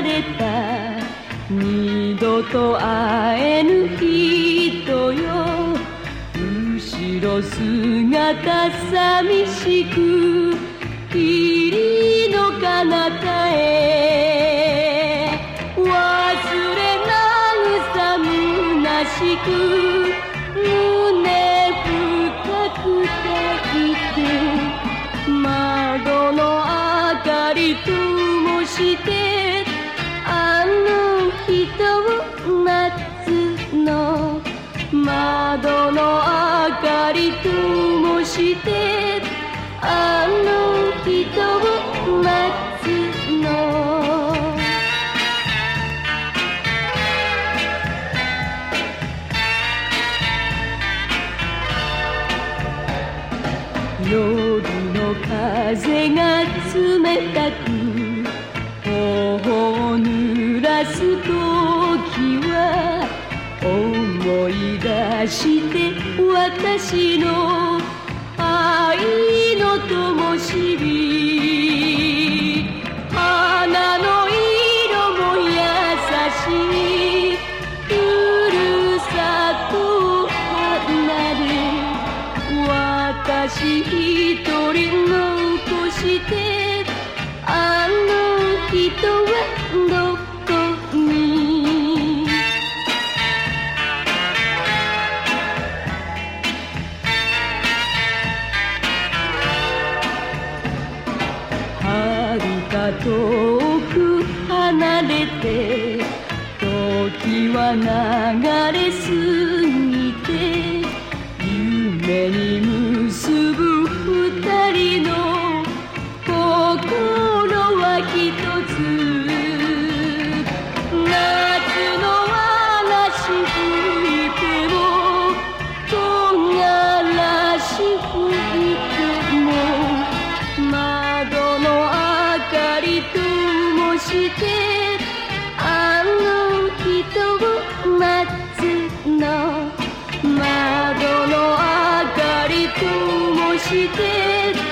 離れた二度と会えぬ人よ、後ろ姿寂しく霧の彼方へ、忘れなぐさ虚しく胸深く抱いて、窓の明かり灯してあの人を待つの、窓の明かり灯してあの人を待つの。夜の風が冷たく頬を濡らす時は、思い出して私の愛の灯火、花の色も優しいふるさとを離れ、私一人残してあの人はどこに。遥か遠く離れて時は流れ過ぎて、夢に結ぶ二人の心は一つ、夏の嵐吹いても木枯らし吹いても、窓の明かり灯してあの人を待つの、窓の明かり灯して